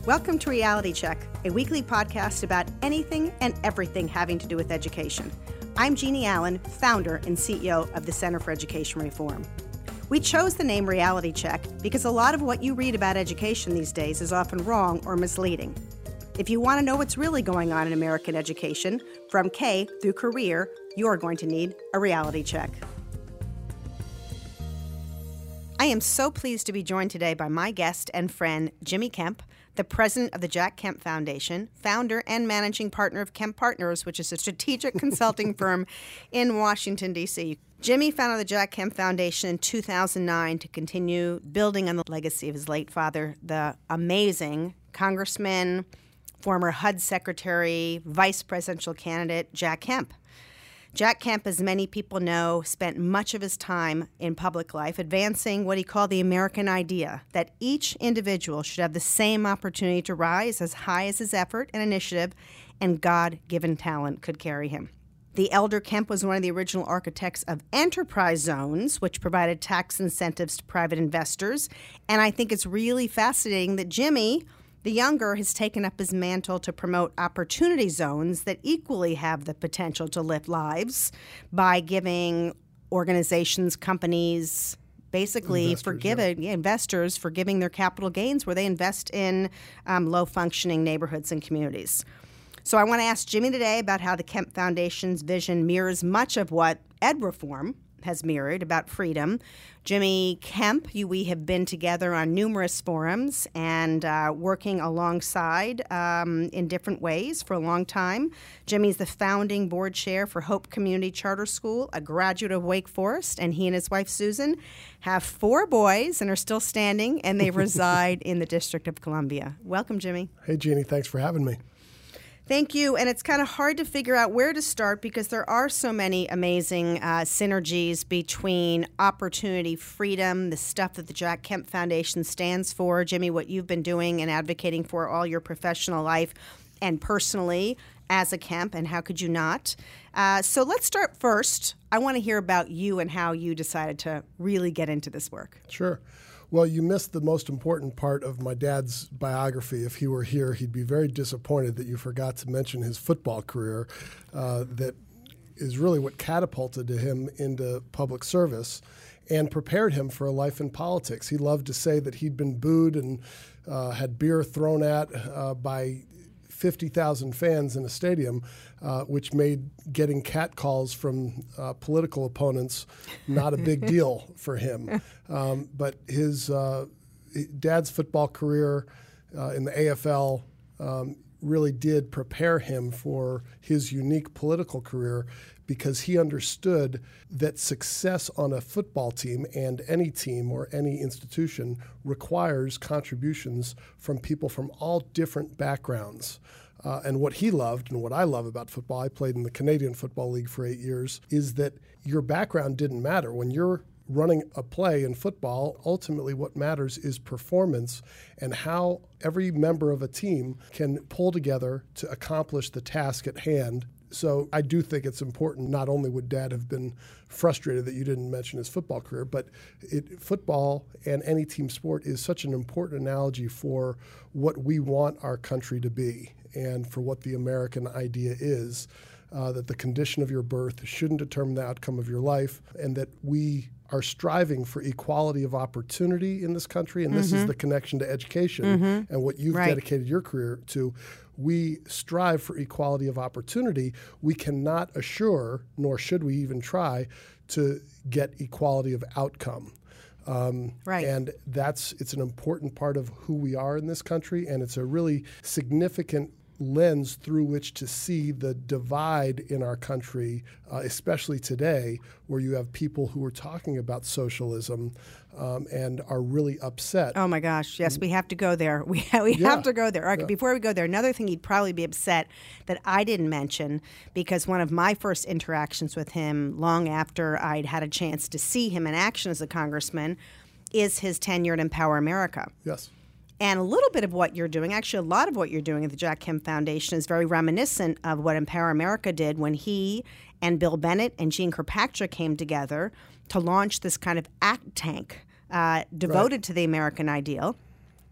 Welcome to Reality Check, a weekly podcast about anything and everything having to do with education. I'm Jeannie Allen, founder and CEO of the Center for Education Reform. We chose the name Reality Check because a lot of what you read about education these days is often wrong or misleading. If you want to know what's really going on in American education, from K through career, you're going to need a reality check. I am so pleased to be joined today by my guest and friend, Jimmy Kemp, the president of the Jack Kemp Foundation, founder and managing partner of Kemp Partners, which is a strategic consulting firm in Washington, D.C. Jimmy founded the Jack Kemp Foundation in 2009 to continue building on the legacy of his late father, the amazing Congressman, former HUD Secretary, Vice Presidential candidate, Jack Kemp. Jack Kemp, as many people know, spent much of his time in public life advancing what he called the American idea, that each individual should have the same opportunity to rise as high as his effort and initiative and God-given talent could carry him. The elder Kemp was one of the original architects of enterprise zones, which provided tax incentives to private investors. And I think it's really fascinating that Jimmy, the younger, has taken up his mantle to promote opportunity zones that equally have the potential to lift lives by giving organizations, companies, basically investors forgiving their capital gains where they invest in low-functioning neighborhoods and communities. So I want to ask Jimmy today about how the Kemp Foundation's vision mirrors much of what Ed Reform has mirrored about freedom. Jimmy Kemp, we have been together on numerous forums and working alongside in different ways for a long time. Jimmy's the founding board chair for Hope Community Charter School, a graduate of Wake Forest, and he and his wife Susan have 4 boys and are still standing, and they reside in the District of Columbia. Welcome, Jimmy. Hey, Jeannie. Thanks for having me. Thank you. And it's kind of hard to figure out where to start because there are so many amazing synergies between opportunity, freedom, the stuff that the Jack Kemp Foundation stands for. Jimmy, what you've been doing and advocating for all your professional life and personally as a Kemp, and how could you not? So let's start first. I want to hear about you and how you decided to really get into this work. Sure. Well, you missed the most important part of my dad's biography. If he were here, he'd be very disappointed that you forgot to mention his football career that is really what catapulted him into public service and prepared him for a life in politics. He loved to say that he'd been booed and had beer thrown at by 50,000 fans in a stadium, which made getting catcalls from political opponents not a big deal for him. But his dad's football career in the AFL really did prepare him for his unique political career because he understood that success on a football team and any team or any institution requires contributions from people from all different backgrounds. And what he loved and what I love about football, I played in the Canadian Football League for 8 years, is that your background didn't matter. When you're running a play in football, ultimately what matters is performance and how every member of a team can pull together to accomplish the task at hand. So I do think it's important. Not only would Dad have been frustrated that you didn't mention his football career, but football and any team sport is such an important analogy for what we want our country to be and for what the American idea is, that the condition of your birth shouldn't determine the outcome of your life, and that we are striving for equality of opportunity in this country, and this is the connection to education and what you've dedicated your career to. We strive for equality of opportunity. We cannot assure, nor should we even try, to get equality of outcome. And it's an important part of who we are in this country, and it's a really significant lens through which to see the divide in our country, especially today, where you have people who are talking about socialism and are really upset. Oh, my gosh. Yes, we have to go there. We have to go there. All right, before we go there, another thing he'd probably be upset that I didn't mention, because one of my first interactions with him long after I'd had a chance to see him in action as a congressman is his tenure at Empower America. Yes. And a little bit of what you're doing, actually a lot of what you're doing at the Jack Kemp Foundation is very reminiscent of what Empower America did when he and Bill Bennett and Jeane Kirkpatrick came together to launch this kind of act tank devoted to the American ideal.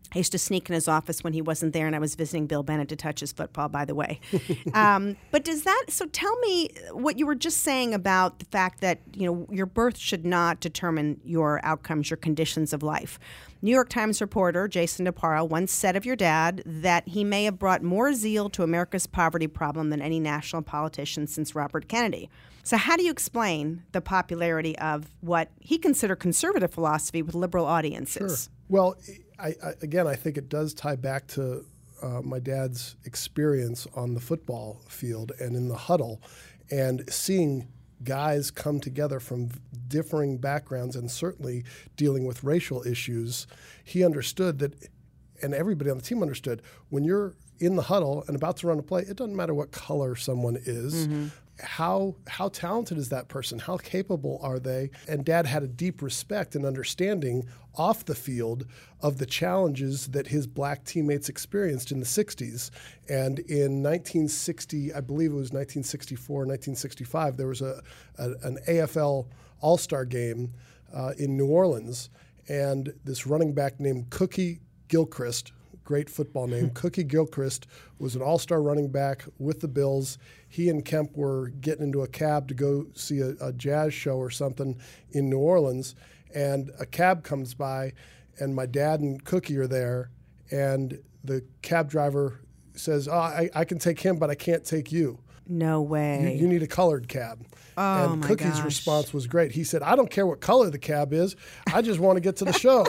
I used to sneak in his office when he wasn't there, and I was visiting Bill Bennett to touch his football, by the way. But so tell me what you were just saying about the fact that, your birth should not determine your outcomes, your conditions of life. New York Times reporter Jason DeParo once said of your dad that he may have brought more zeal to America's poverty problem than any national politician since Robert Kennedy. So how do you explain the popularity of what he considered conservative philosophy with liberal audiences? Sure. Well, I think it does tie back to my dad's experience on the football field and in the huddle, and seeing guys come together from differing backgrounds and certainly dealing with racial issues. He understood that, and everybody on the team understood, when you're in the huddle and about to run a play, it doesn't matter what color someone is. Mm-hmm. How talented is that person? How capable are they? And Dad had a deep respect and understanding off the field of the challenges that his black teammates experienced in the 60s. And in 1960, I believe it was 1964, 1965, there was an AFL All-Star game in New Orleans, and this running back named Cookie Gilchrist, great football name. Cookie Gilchrist was an all-star running back with the Bills. He and Kemp were getting into a cab to go see a jazz show or something in New Orleans, and a cab comes by, and my dad and Cookie are there, and the cab driver says, I can take him, but I can't take you. No way. You need a colored cab. Oh, and my Cookie's gosh. response was great. He said, I don't care what color the cab is. I just want to get to the show.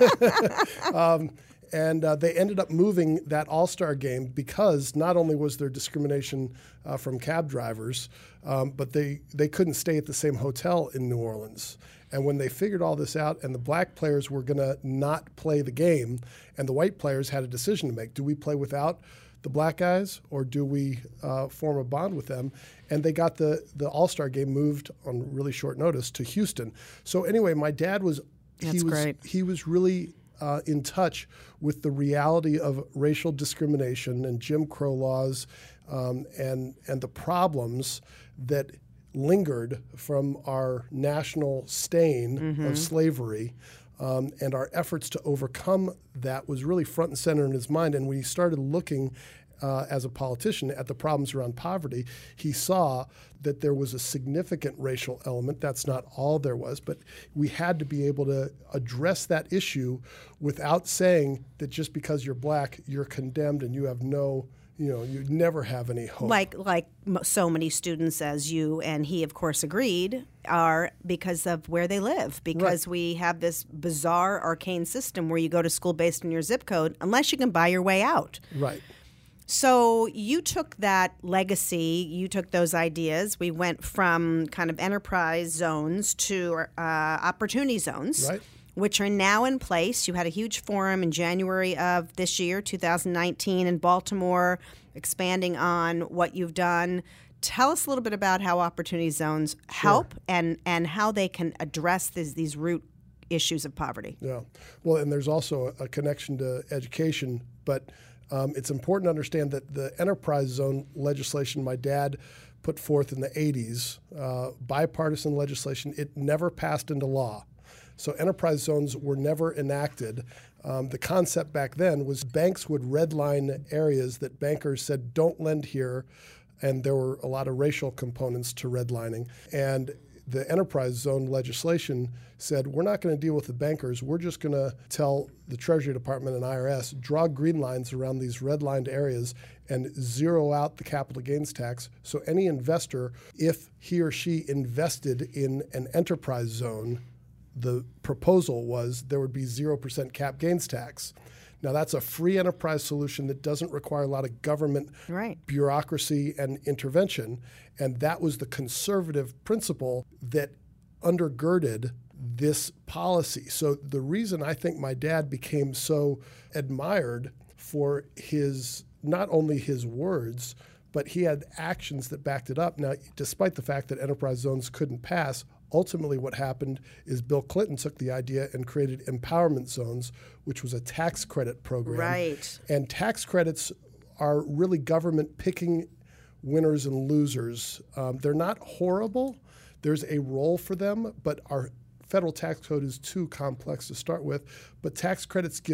And they ended up moving that All-Star game because not only was there discrimination from cab drivers, but they couldn't stay at the same hotel in New Orleans. And when they figured all this out and the black players were going to not play the game and the white players had a decision to make, do we play without the black guys or do we form a bond with them? And they got the All-Star game moved on really short notice to Houston. So anyway, my dad was great. He was really in touch with the reality of racial discrimination and Jim Crow laws and the problems that lingered from our national stain of slavery. And our efforts to overcome that was really front and center in his mind. And when he started looking as a politician at the problems around poverty, he saw that there was a significant racial element. That's not all there was, but we had to be able to address that issue without saying that just because you're black, you're condemned and you have no, you never have any hope. Like so many students, as you and he, of course, agreed, are because of where they live. Because we have this bizarre, arcane system where you go to school based on your zip code, unless you can buy your way out. Right. So you took that legacy, you took those ideas. We went from kind of enterprise zones to opportunity zones. Right. Which are now in place. You had a huge forum in January of this year, 2019, in Baltimore, expanding on what you've done. Tell us a little bit about how Opportunity Zones help and how they can address these root issues of poverty. Yeah. Well, and there's also a connection to education, but it's important to understand that the enterprise zone legislation my dad put forth in the 80s, bipartisan legislation, it never passed into law. So enterprise zones were never enacted. The concept back then was banks would redline areas that bankers said, don't lend here, and there were a lot of racial components to redlining. And the enterprise zone legislation said, we're not going to deal with the bankers. We're just going to tell the Treasury Department and IRS, draw green lines around these redlined areas and zero out the capital gains tax. So any investor, if he or she invested in an enterprise zone, the proposal was there would be 0% cap gains tax. Now, that's a free enterprise solution that doesn't require a lot of government bureaucracy and intervention. And that was the conservative principle that undergirded this policy. So the reason I think my dad became so admired for not only his words, but he had actions that backed it up. Now, despite the fact that enterprise zones couldn't pass, ultimately what happened is Bill Clinton took the idea and created empowerment zones, which was a tax credit program. Right. And tax credits are really government picking winners and losers. They're not horrible. There's a role for them, but our federal tax code is too complex to start with. But tax credits give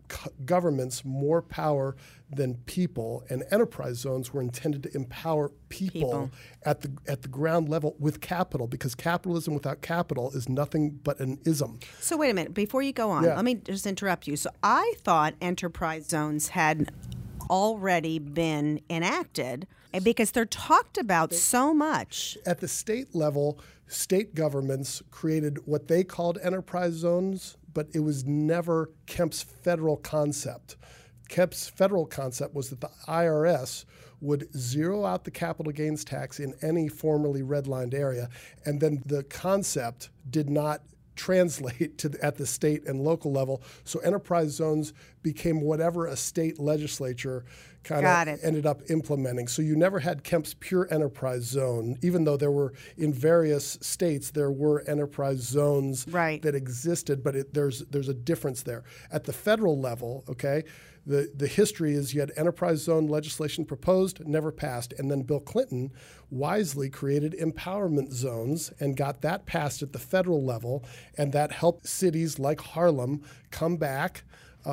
governments more power than people, and enterprise zones were intended to empower people. At the ground level with capital, because capitalism without capital is nothing but an ism. So wait a minute, before you go on, let me just interrupt you. So I thought enterprise zones had already been enacted because they're talked about so much. At the state level, state governments created what they called enterprise zones, but it was never Kemp's federal concept. Kemp's federal concept was that the IRS would zero out the capital gains tax in any formerly redlined area, and then the concept did not translate at the state and local level. So enterprise zones became whatever a state legislature kind of ended up implementing. So you never had Kemp's pure enterprise zone, even though there were, in various states, there were enterprise zones that existed, but there's a difference there. At the federal level, okay, the history is you had enterprise zone legislation proposed, never passed, and then Bill Clinton wisely created empowerment zones and got that passed at the federal level, and that helped cities like Harlem come back.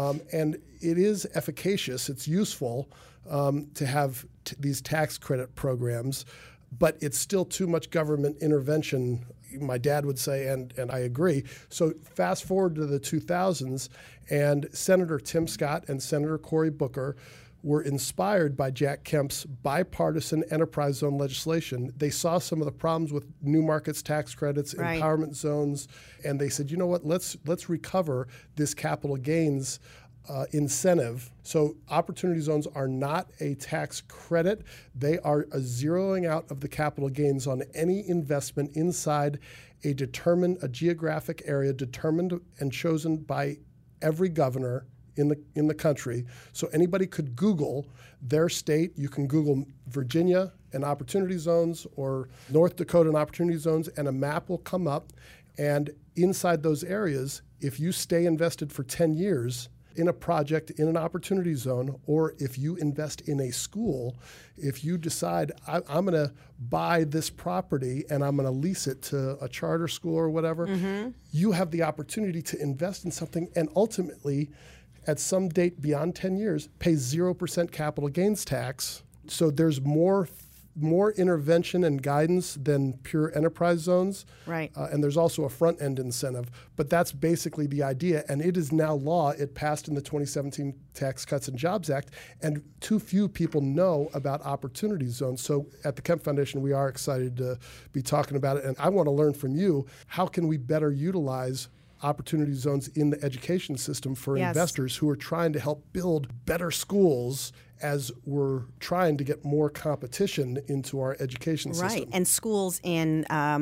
And it is efficacious. It's useful to have these tax credit programs, but it's still too much government intervention, my dad would say, and I agree. So fast forward to the 2000s, and Senator Tim Scott and Senator Cory Booker were inspired by Jack Kemp's bipartisan enterprise zone legislation. They saw some of the problems with new markets tax credits, empowerment zones, and they said, you know what, let's recover this capital gains incentive. So opportunity zones are not a tax credit. They are a zeroing out of the capital gains on any investment inside a geographic area determined and chosen by every governor in the country. So anybody could Google their state. You can Google Virginia and opportunity zones or North Dakota and opportunity zones, and a map will come up. And inside those areas, if you stay invested for 10 years in a project in an opportunity zone, or if you invest in a school, if you decide I'm going to buy this property and I'm going to lease it to a charter school or whatever, you have the opportunity to invest in something and ultimately, at some date beyond 10 years, pay 0% capital gains tax. So there's more intervention and guidance than pure enterprise zones. Right. And there's also a front-end incentive. But that's basically the idea, and it is now law. It passed in the 2017 Tax Cuts and Jobs Act, and too few people know about opportunity zones. So at the Kemp Foundation, we are excited to be talking about it, and I want to learn from you, how can we better utilize opportunity zones in the education system for investors who are trying to help build better schools as we're trying to get more competition into our education system. Right, and schools in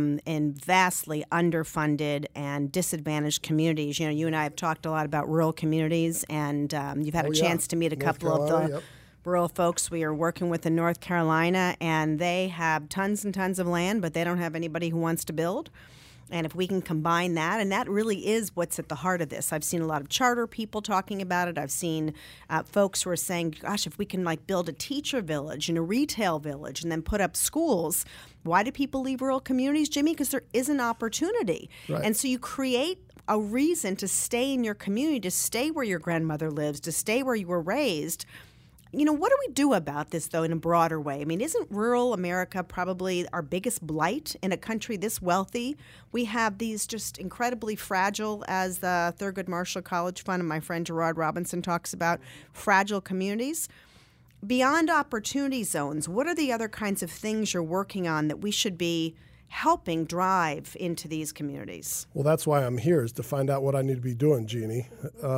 vastly underfunded and disadvantaged communities. You know, you and I have talked a lot about rural communities, and you've had a chance to meet a couple of the rural folks we are working with in North Carolina, and they have tons and tons of land, but they don't have anybody who wants to build. And if we can combine that, and that really is what's at the heart of this. I've seen a lot of charter people talking about it. I've seen folks who are saying, gosh, if we can build a teacher village and a retail village and then put up schools, why do people leave rural communities, Jimmy? Because there is an opportunity. Right. And so you create a reason to stay in your community, to stay where your grandmother lives, to stay where you were raised. You know, what do we do about this, though, in a broader way? I mean, isn't rural America probably our biggest blight in a country this wealthy? We have these just incredibly fragile, as the Thurgood Marshall College Fund and my friend Gerard Robinson talks about, fragile communities. Beyond opportunity zones, what are the other kinds of things you're working on that we should be helping drive into these communities? Well, that's why I'm here, is to find out what I need to be doing, Jeannie.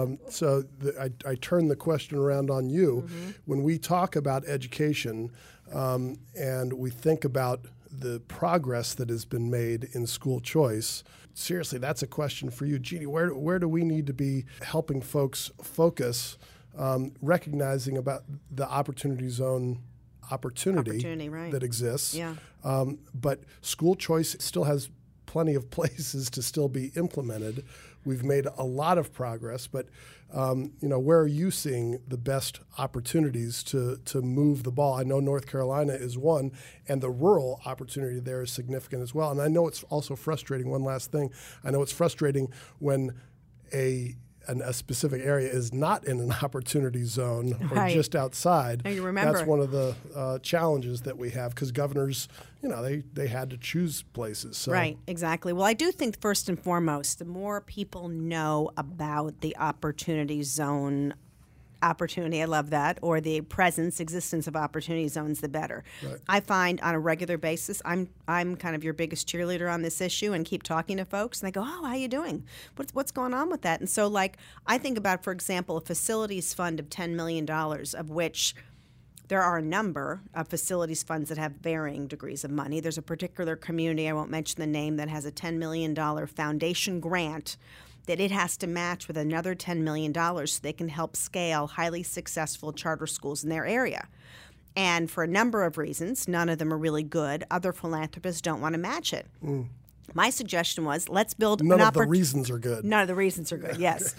I turn the question around on you. Mm-hmm. When we talk about education and we think about the progress that has been made in school choice, seriously, that's a question for you. Jeannie, where do we need to be helping folks focus, recognizing about the opportunity zone opportunity that exists. Yeah. But school choice still has plenty of places to still be implemented. We've made a lot of progress, but where are you seeing the best opportunities to move the ball? I know North Carolina is one, and the rural opportunity there is significant as well. And I know it's also frustrating. One last thing, I know it's frustrating when a a specific area is not in an opportunity zone or Right. just outside. Oh, you remember. That's one of the challenges that we have because governors, they had to choose places. So. Right, exactly. Well, I do think first and foremost, the more people know about the opportunity zone opportunity, I love that, or the existence of opportunity zones, the better. Right. I find on a regular basis, I'm kind of your biggest cheerleader on this issue and keep talking to folks, and they go, oh, how you doing? What's going on with that? And so, I think about, for example, a facilities fund of $10 million, of which there are a number of facilities funds that have varying degrees of money. There's a particular community, I won't mention the name, that has a $10 million foundation grant that it has to match with another $10 million so they can help scale highly successful charter schools in their area. And for a number of reasons, none of them are really good. Other philanthropists don't want to match it. My suggestion was, let's build None of the reasons are good. None of the reasons are good, yes.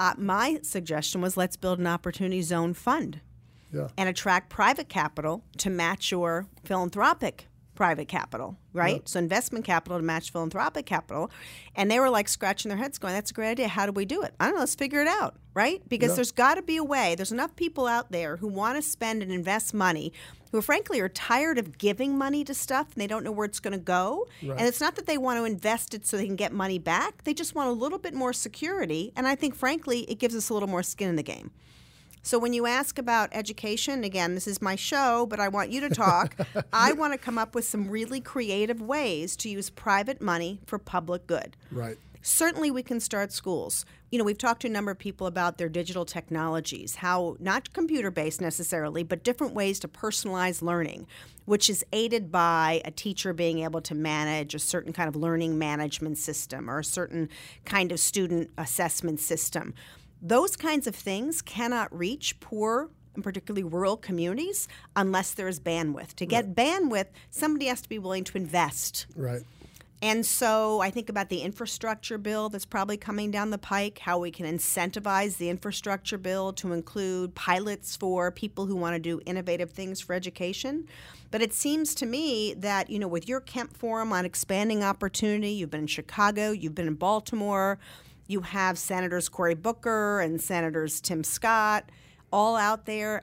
My suggestion was, let's build an opportunity zone fund. Yeah. And attract private capital to match your philanthropic private capital, right? Yep. So investment capital to match philanthropic capital. And they were scratching their heads going, that's a great idea. How do we do it? I don't know. Let's figure it out, right? Because there's got to be a way. There's enough people out there who want to spend and invest money who frankly are tired of giving money to stuff and they don't know where it's going to go. Right. And it's not that they want to invest it so they can get money back. They just want a little bit more security. And I think, frankly, it gives us a little more skin in the game. So when you ask about education, again, this is my show, but I want you to talk. I want to come up with some really creative ways to use private money for public good. Right. Certainly we can start schools. We've talked to a number of people about their digital technologies, how not computer-based necessarily, but different ways to personalize learning, which is aided by a teacher being able to manage a certain kind of learning management system or a certain kind of student assessment system. Those kinds of things cannot reach poor and particularly rural communities unless there is bandwidth. To get bandwidth, somebody has to be willing to invest. Right. And so I think about the infrastructure bill that's probably coming down the pike, how we can incentivize the infrastructure bill to include pilots for people who want to do innovative things for education. But it seems to me that, with your Kemp Forum on expanding opportunity, you've been in Chicago, you've been in Baltimore, you have Senators Cory Booker and Senators Tim Scott all out there.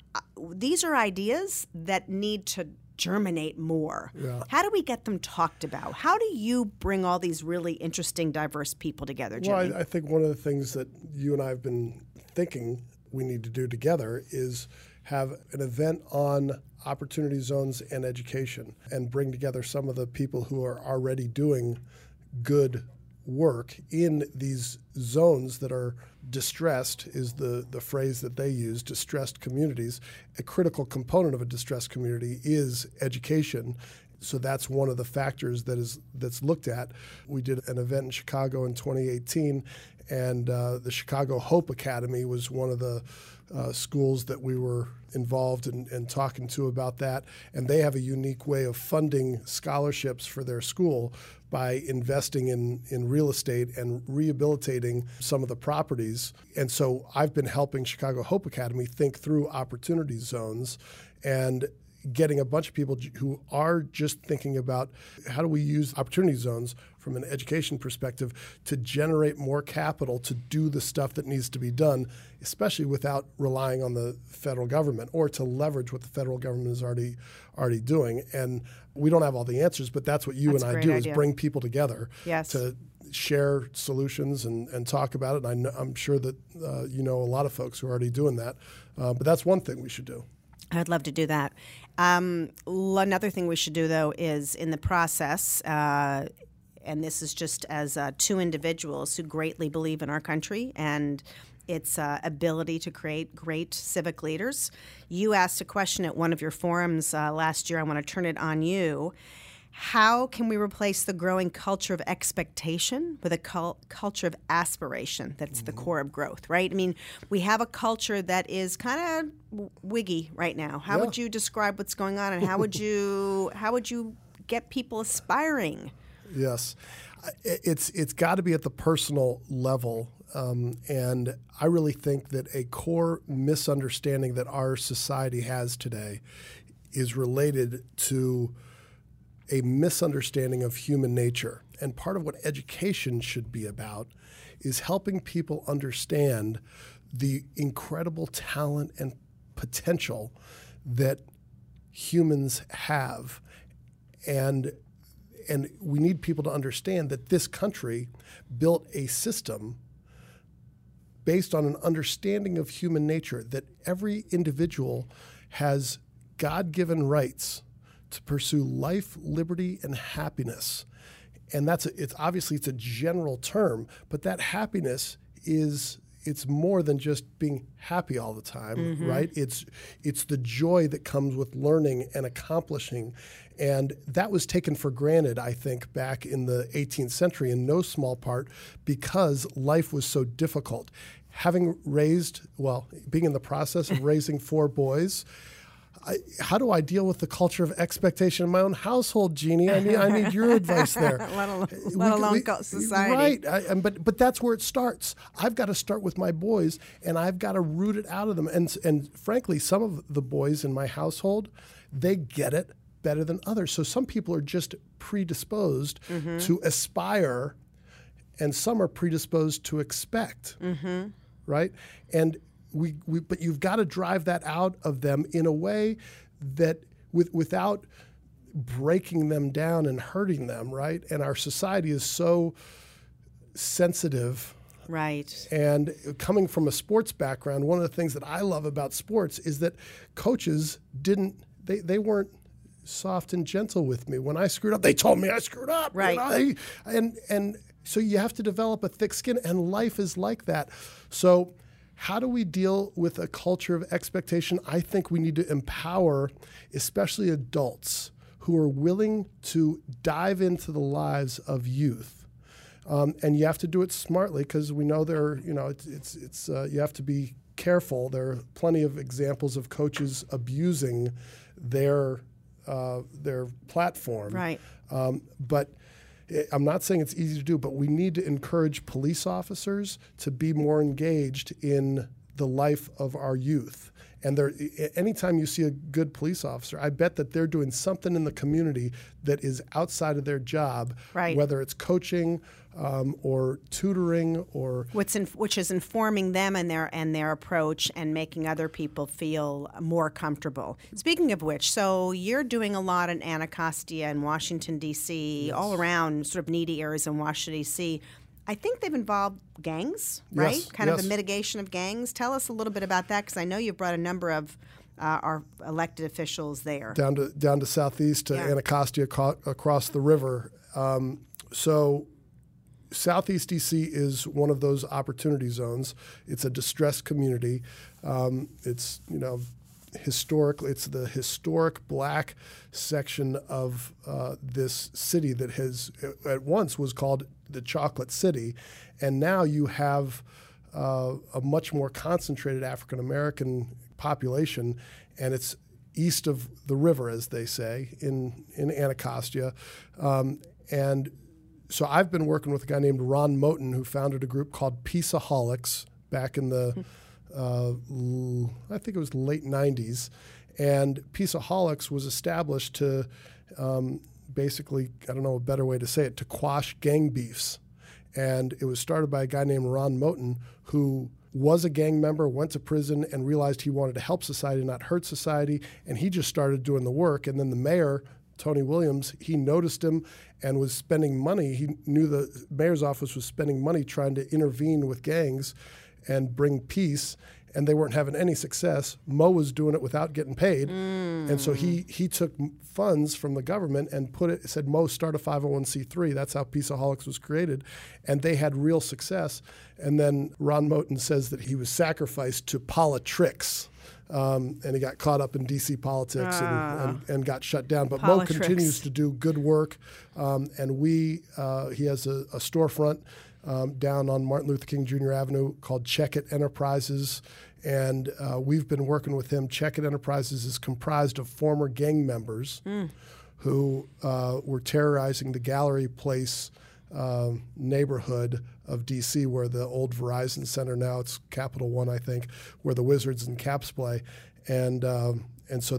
These are ideas that need to germinate more. Yeah. How do we get them talked about? How do you bring all these really interesting, diverse people together, Jimmy? Well, I think one of the things that you and I have been thinking we need to do together is have an event on opportunity zones and education and bring together some of the people who are already doing good work in these zones that are distressed, is the phrase that they use, distressed communities. A critical component of a distressed community is education. So that's one of the factors that's looked at. We did an event in Chicago in 2018, and the Chicago Hope Academy was one of the schools that we were involved in talking to about that. And they have a unique way of funding scholarships for their school by investing in real estate and rehabilitating some of the properties. And so I've been helping Chicago Hope Academy think through opportunity zones and getting a bunch of people who are just thinking about how do we use opportunity zones from an education perspective to generate more capital to do the stuff that needs to be done, especially without relying on the federal government, or to leverage what the federal government is already doing. And we don't have all the answers, but that's what you and I do, is bring people together to share solutions and talk about it. And I'm sure that a lot of folks who are already doing that. But that's one thing we should do. I'd love to do that. Another thing we should do, though, is in the process, and this is just as two individuals who greatly believe in our country and its ability to create great civic leaders. You asked a question at one of your forums last year. I want to turn it on you. How can we replace the growing culture of expectation with a culture of aspiration that's the core of growth, right? I mean, we have a culture that is kind of wiggy right now. How would you describe what's going on, and how would you get people aspiring? Yes. It's got to be at the personal level. And I really think that a core misunderstanding that our society has today is related to a misunderstanding of human nature. And part of what education should be about is helping people understand the incredible talent and potential that humans have. And we need people to understand that this country built a system based on an understanding of human nature, that every individual has God-given rights to pursue life, liberty, and happiness. And it's obviously a general term, but that happiness it's more than just being happy all the time, right? It's the joy that comes with learning and accomplishing. And that was taken for granted, I think, back in the 18th century in no small part because life was so difficult. Being in the process of raising 4 boys, how do I deal with the culture of expectation in my own household, Jeannie? I need your advice there. let alone society. Right, but that's where it starts. I've got to start with my boys, and I've got to root it out of them. And frankly, some of the boys in my household, they get it better than others. So some people are just predisposed to aspire, and some are predisposed to expect, right? And but you've got to drive that out of them in a way that without breaking them down and hurting them, right? And our society is so sensitive. Right. And coming from a sports background, one of the things that I love about sports is that coaches they weren't soft and gentle with me. When I screwed up, they told me I screwed up. Right. And so you have to develop a thick skin, and life is like that. So how do we deal with a culture of expectation? I think we need to empower, especially adults who are willing to dive into the lives of youth. And you have to do it smartly because we know you have to be careful. There are plenty of examples of coaches abusing their platform. Right. But I'm not saying it's easy to do, but we need to encourage police officers to be more engaged in the life of our youth. And anytime you see a good police officer, I bet that they're doing something in the community that is outside of their job, right. Whether it's coaching or tutoring or which is informing them and their approach and making other people feel more comfortable. Speaking of which, so you're doing a lot in Anacostia and Washington, D.C., yes. All around sort of needy areas in Washington, D.C. I think they've involved gangs, right? Yes, kind of a mitigation of gangs. Tell us a little bit about that because I know you've brought a number of our elected officials there. Down to Southeast to Anacostia across the river. So Southeast D.C. is one of those opportunity zones. It's a distressed community. It's historically, it's the historic black section of this city that at once was called the Chocolate City, and now you have a much more concentrated African American population, and it's east of the river, as they say, in Anacostia, and so I've been working with a guy named Ron Moten, who founded a group called Peaceaholics back in the, I think it was late 90s. And Peaceaholics was established to basically, I don't know a better way to say it, to quash gang beefs. And it was started by a guy named Ron Moten, who was a gang member, went to prison, and realized he wanted to help society, not hurt society. And he just started doing the work. And then the mayor, Tony Williams, he noticed him and was spending money. He knew the mayor's office was spending money trying to intervene with gangs and bring peace, and they weren't having any success. Mo was doing it without getting paid. And so he took funds from the government and said, Mo, start a 501c3. That's how Peaceaholics was created. And they had real success. And then Ron Moten says that he was sacrificed to politricks. And he got caught up in D.C. politics and got shut down. But Mo continues to do good work. And he has a storefront down on Martin Luther King Jr. Avenue called Check It Enterprises. And we've been working with him. Check It Enterprises is comprised of former gang members who were terrorizing the Gallery Place neighborhood of D.C., where the old Verizon Center, now it's Capital One, I think, where the Wizards and Caps play. And so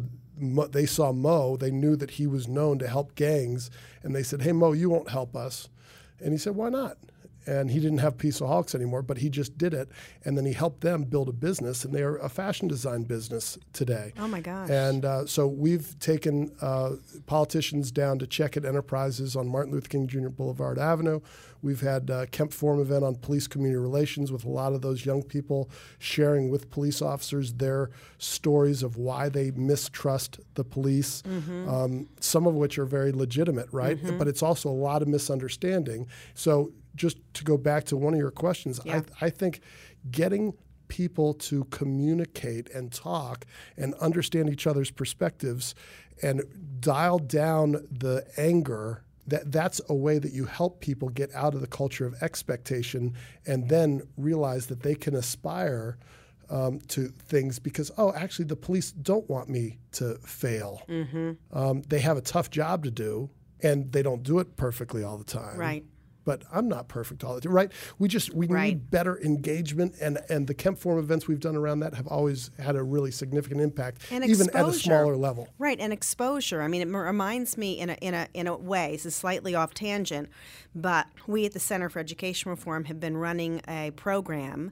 they saw Mo, they knew that he was known to help gangs, and they said, "Hey, Mo, you won't help us." And he said, "Why not?" And he didn't have Peaceful Hawks anymore, but he just did it. And then he helped them build a business, and they are a fashion design business today. Oh, my gosh. And so we've taken politicians down to Check It Enterprises on Martin Luther King Jr. Boulevard Avenue. We've had a Kemp Forum event on police community relations with a lot of those young people sharing with police officers their stories of why they mistrust the police, some of which are very legitimate, right? But it's also a lot of misunderstanding. So just to go back to one of your questions, I think getting people to communicate and talk and understand each other's perspectives and dial down the anger, that's a way that you help people get out of the culture of expectation and then realize that they can aspire to things because, actually the police don't want me to fail. They have a tough job to do, and they don't do it perfectly all the time. Right. But I'm not perfect all the time, right? We need better engagement, and the Kemp Forum events we've done around that have always had a really significant impact, and even at a smaller level. Right, and exposure. I mean, it reminds me in a way, this is slightly off tangent, but we at the Center for Education Reform have been running a program,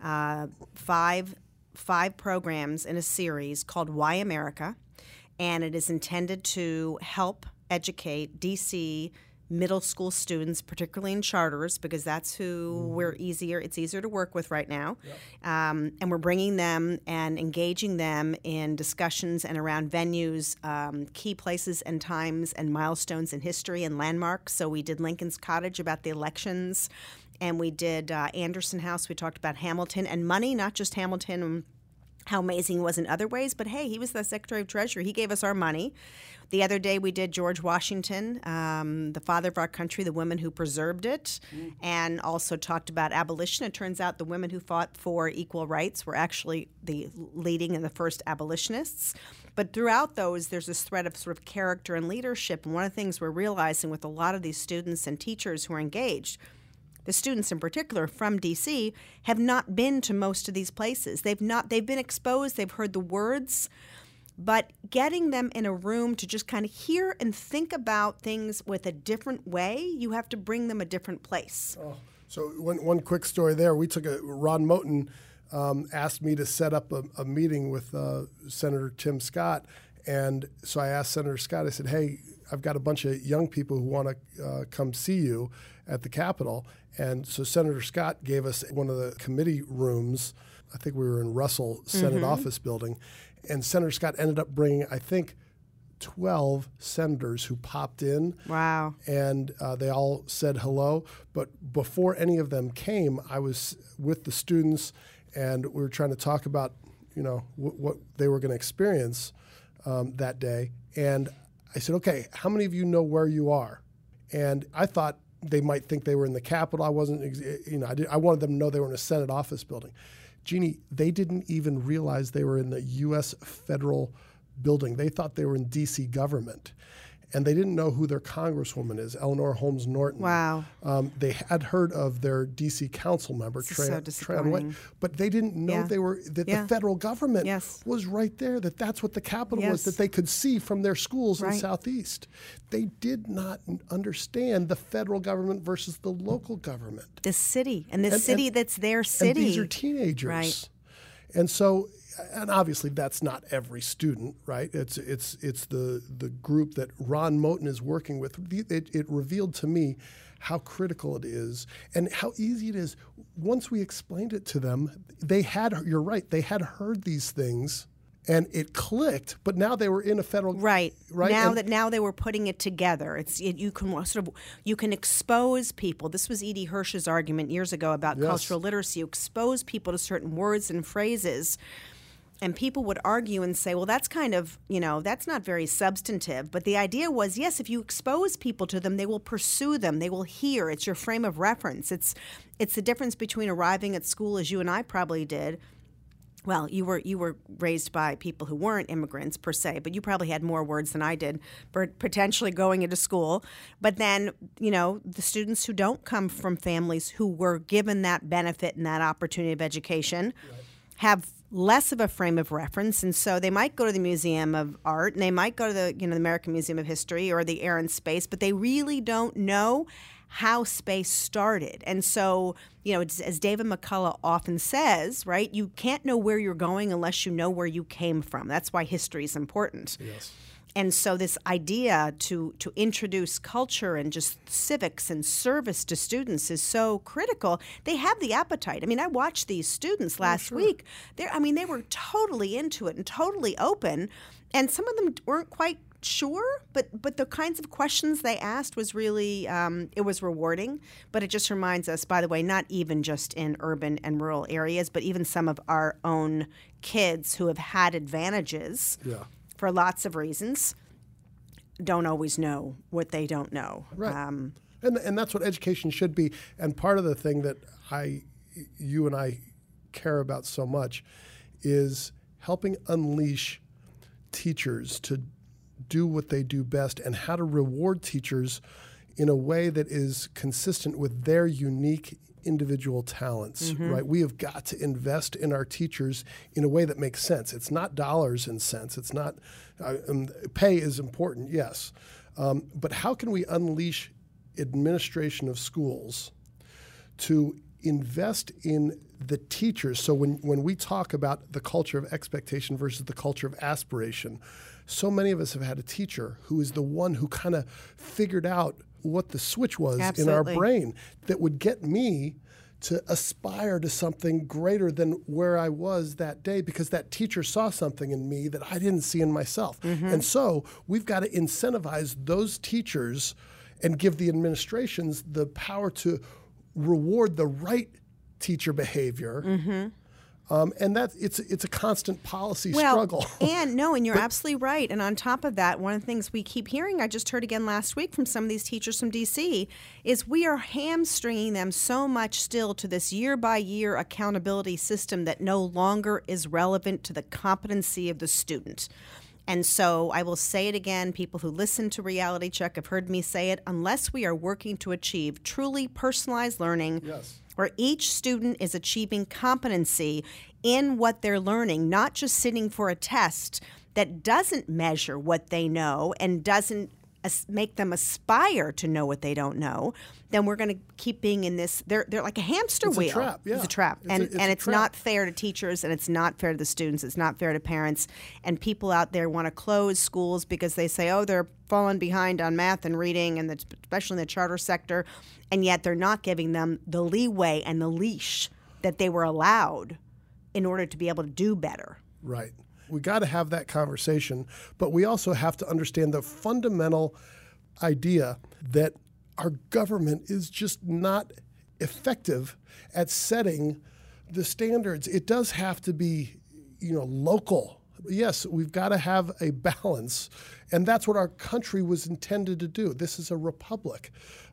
five programs in a series called Why America, and it is intended to help educate D.C. middle school students, particularly in charters, because that's who it's easier to work with right now. Yep. And we're bringing them and engaging them in discussions and around venues, key places and times and milestones in history and landmarks. So we did Lincoln's Cottage about the elections, and we did Anderson House. We talked about Hamilton and money, not just Hamilton, how amazing he was in other ways, but hey, he was the Secretary of Treasury. He gave us our money. The other day we did George Washington, the father of our country, the women who preserved it, and also talked about abolition. It turns out the women who fought for equal rights were actually the leading and the first abolitionists. But throughout those, there's this thread of sort of character and leadership. And one of the things we're realizing with a lot of these students and teachers who are engaged, the students in particular from D.C., have not been to most of these places. They've been exposed, they've heard the words, but getting them in a room to just kind of hear and think about things with a different way, you have to bring them a different place. Oh. So one quick story there. We took Ron Moten asked me to set up a meeting with Senator Tim Scott, and so I asked Senator Scott, I said, hey, I've got a bunch of young people who want to come see you at the Capitol. And so Senator Scott gave us one of the committee rooms. I think we were in Russell Senate office building. And Senator Scott ended up bringing, I think, 12 senators who popped in. Wow. And they all said hello. But before any of them came, I was with the students, and we were trying to talk about, what they were going to experience that day. And I said, okay, how many of you know where you are? And I thought they might think they were in the Capitol. I wasn't, I wanted them to know they were in a Senate office building. Jeannie, they didn't even realize they were in the U.S. federal building. They thought they were in D.C. government. And they didn't know who their congresswoman is, Eleanor Holmes Norton. Wow. They had heard of their D.C. council member, Tran White, but they didn't know the federal government was right there, that's what the Capitol was, that they could see from their schools in Southeast. They did not understand the federal government versus the local government. The city, and city that's their city. And these are teenagers. Right. And so, and obviously that's not every student, right? It's the group that Ron Moten is working with. It revealed to me how critical it is and how easy it is. Once we explained it to them, you're right, they had heard these things and it clicked, but now they were in a federal right. Now they were putting it together. You can expose people. This was Edie Hirsch's argument years ago about cultural literacy. You expose people to certain words and phrases, and people would argue and say, well, that's kind of, that's not very substantive. But the idea was, yes, if you expose people to them, they will pursue them. They will hear. It's your frame of reference. It's the difference between arriving at school, as you and I probably did. Well, you were raised by people who weren't immigrants per se, but you probably had more words than I did for potentially going into school. But then, the students who don't come from families who were given that benefit and that opportunity of education have less of a frame of reference, and so they might go to the Museum of Art, and they might go to the the American Museum of History or the Air and Space, but they really don't know how space started. And so, as David McCullough often says, right, you can't know where you're going unless you know where you came from. That's why history is important. Yes. And so this idea to introduce culture and just civics and service to students is so critical. They have the appetite. I mean, I watched these students last week. They were totally into it and totally open. And some of them weren't quite sure, but the kinds of questions they asked was really, it was rewarding. But it just reminds us, by the way, not even just in urban and rural areas, but even some of our own kids who have had advantages. Yeah. For lots of reasons, don't always know what they don't know. Right. And that's what education should be. And part of the thing that you and I care about so much is helping unleash teachers to do what they do best and how to reward teachers in a way that is consistent with their unique individual talents, right? We have got to invest in our teachers in a way that makes sense. It's not dollars and cents. It's not, pay is important, yes. But how can we unleash administration of schools to invest in the teachers? So when we talk about the culture of expectation versus the culture of aspiration, so many of us have had a teacher who is the one who kind of figured out what the switch was in our brain that would get me to aspire to something greater than where I was that day because that teacher saw something in me that I didn't see in myself. And so we've got to incentivize those teachers and give the administrations the power to reward the right teacher behavior. And it's a constant policy struggle. And you're absolutely right. And on top of that, one of the things we keep hearing, I just heard again last week from some of these teachers from D.C., is we are hamstringing them so much still to this year-by-year accountability system that no longer is relevant to the competency of the student. And so I will say it again, people who listen to Reality Check have heard me say it, unless we are working to achieve truly personalized learning, where each student is achieving competency in what they're learning, not just sitting for a test that doesn't measure what they know and doesn't make them aspire to know what they don't know, then we're going to keep being in this. They're like a hamster wheel. It's a trap. Yeah. It's a trap, it's not fair to teachers, and it's not fair to the students. It's not fair to parents, and people out there want to close schools because they say, oh, they're falling behind on math and reading, and especially in the charter sector, and yet they're not giving them the leeway and the leash that they were allowed in order to be able to do better. Right. We got to have that conversation, but we also have to understand the fundamental idea that our government is just not effective at setting the standards. It does have to be, local. Yes, we've got to have a balance, and that's what our country was intended to do. This is a republic.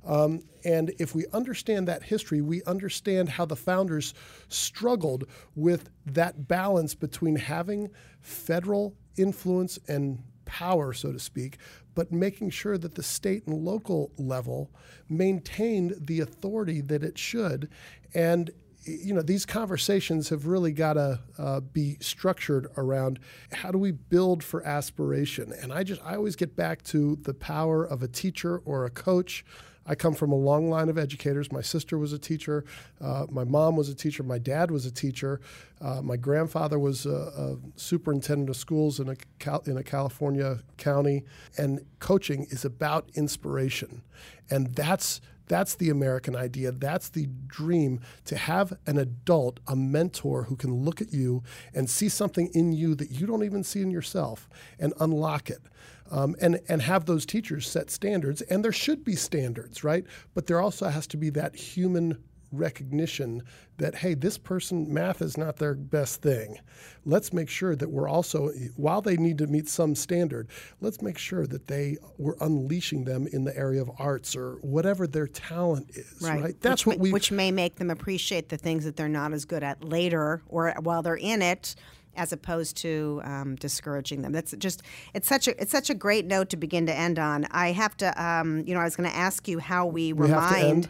And if we understand that history, we understand how the founders struggled with that balance between having federal influence and power, so to speak, but making sure that the state and local level maintained the authority that it should. And these conversations have really got to be structured around how do we build for aspiration. And I always get back to the power of a teacher or a coach. I come from a long line of educators. My sister was a teacher. My mom was a teacher. My dad was a teacher. My grandfather was a superintendent of schools in a California county. And coaching is about inspiration. And that's the American idea. That's the dream, to have an adult, a mentor who can look at you and see something in you that you don't even see in yourself and unlock it. And have those teachers set standards. And there should be standards, right? But there also has to be that human recognition that, hey, this person, math is not their best thing. Let's make sure that we're also, while they need to meet some standard, let's make sure that we're unleashing them in the area of arts or whatever their talent is, right? That's which may make them appreciate the things that they're not as good at later or while they're in it, as opposed to discouraging them. It's such a great note to begin to end on. I have to, I was going to ask you how we remind.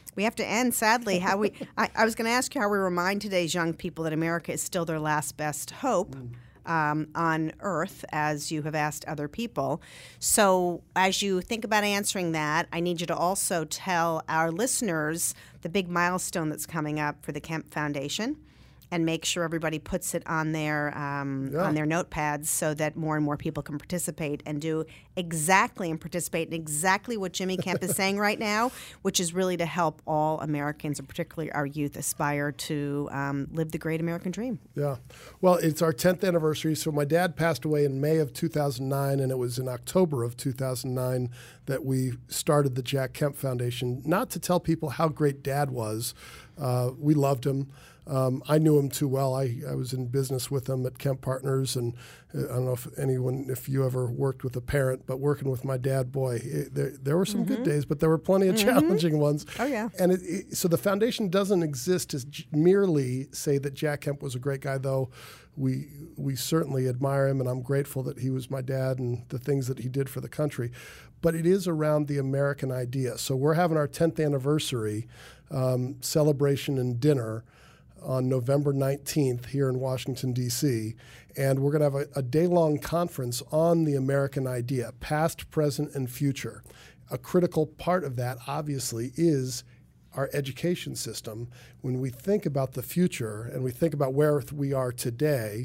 We have to end, sadly. I was going to ask you how we remind today's young people that America is still their last best hope on Earth, as you have asked other people. So as you think about answering that, I need you to also tell our listeners the big milestone that's coming up for the Kemp Foundation, and make sure everybody puts it on their notepads so that more and more people can participate and participate in exactly what Jimmy Kemp is saying right now, which is really to help all Americans, and particularly our youth, aspire to live the great American dream. Yeah. Well, it's our 10th anniversary. So my dad passed away in May of 2009, and it was in October of 2009 that we started the Jack Kemp Foundation, not to tell people how great Dad was. We loved him. I knew him too well. I was in business with him at Kemp Partners, and I don't know if you ever worked with a parent, but working with my dad, boy, there were some good days, but there were plenty of challenging ones. Oh, yeah. And so the foundation doesn't exist to merely say that Jack Kemp was a great guy, though we certainly admire him, and I'm grateful that he was my dad and the things that he did for the country. But it is around the American idea. So we're having our 10th anniversary celebration and dinner on November 19th here in Washington, D.C., and we're going to have a day-long conference on the American idea, past, present, and future. A critical part of that, obviously, is our education system. When we think about the future and we think about where we are today,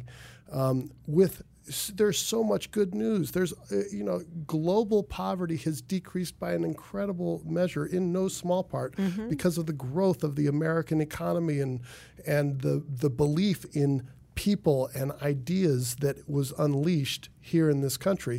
there's so much good news. There's, global poverty has decreased by an incredible measure, in no small part, because of the growth of the American economy and the belief in people and ideas that was unleashed here in this country.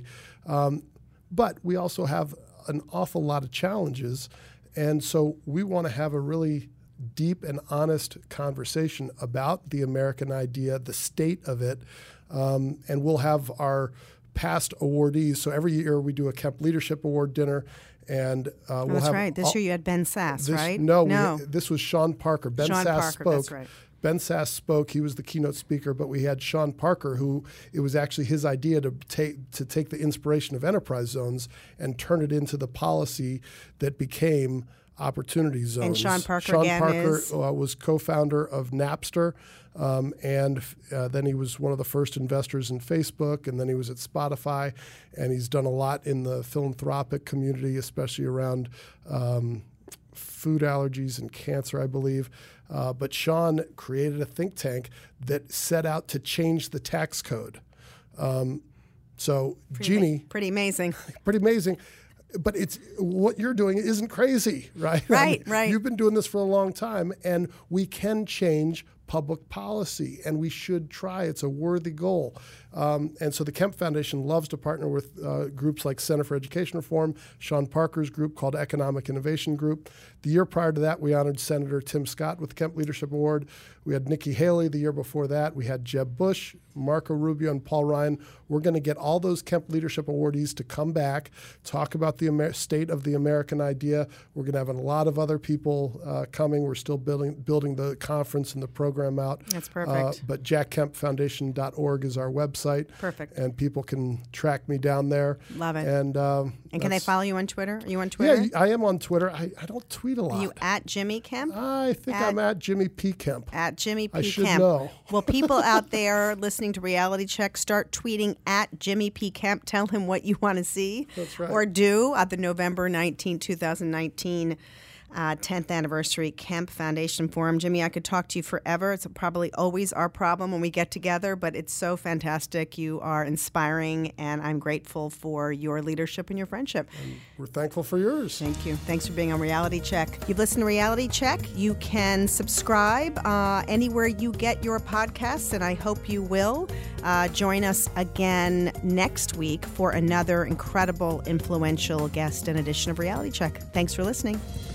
But we also have an awful lot of challenges, and so we want to have a really deep and honest conversation about the American idea, the state of it. And we'll have our past awardees. So every year we do a Kemp Leadership Award dinner, and we'll that's have. Right. This year you had Ben Sass, right? No. This was Sean Parker. Ben Sass spoke. That's right. Ben Sass spoke. He was the keynote speaker, but we had Sean Parker, who it was actually his idea to take the inspiration of enterprise zones and turn it into the policy that became Opportunity Zones. And Sean Parker was co-founder of Napster, and then he was one of the first investors in Facebook, and then he was at Spotify, and he's done a lot in the philanthropic community, especially around food allergies and cancer, I believe. But Sean created a think tank that set out to change the tax code. Jeannie... Pretty amazing. Pretty amazing. But it's what you're doing isn't crazy, right? Right. You've been doing this for a long time, and we can change public policy, and we should try. It's a worthy goal. And so the Kemp Foundation loves to partner with groups like Center for Education Reform, Sean Parker's group called Economic Innovation Group. The year prior to that, we honored Senator Tim Scott with the Kemp Leadership Award. We had Nikki Haley the year before that. We had Jeb Bush, Marco Rubio, and Paul Ryan. We're going to get all those Kemp Leadership Awardees to come back, talk about the state of the American idea. We're going to have a lot of other people coming. We're still building the conference and the program out. That's perfect. But jackkempfoundation.org is our website. Perfect. And people can track me down there. Love it. And can they follow you on Twitter? Are you on Twitter? Yeah, I am on Twitter. I don't tweet a lot. Are you at Jimmy Kemp? I think I'm at Jimmy P. Kemp. At Jimmy P. Kemp. I should know. Well, people out there listening to Reality Check, start tweeting at Jimmy P. Kemp. Tell him what you want to see. That's right. Or do at the November 19, 2019 10th anniversary Kemp Foundation Forum. Jimmy, I could talk to you forever. It's probably always our problem when we get together, but it's so fantastic. You are inspiring, and I'm grateful for your leadership and your friendship. And we're thankful for yours. Thank you. Thanks for being on Reality Check. You've listened to Reality Check. You can subscribe anywhere you get your podcasts, and I hope you will. Join us again next week for another incredible, influential guest and edition of Reality Check. Thanks for listening.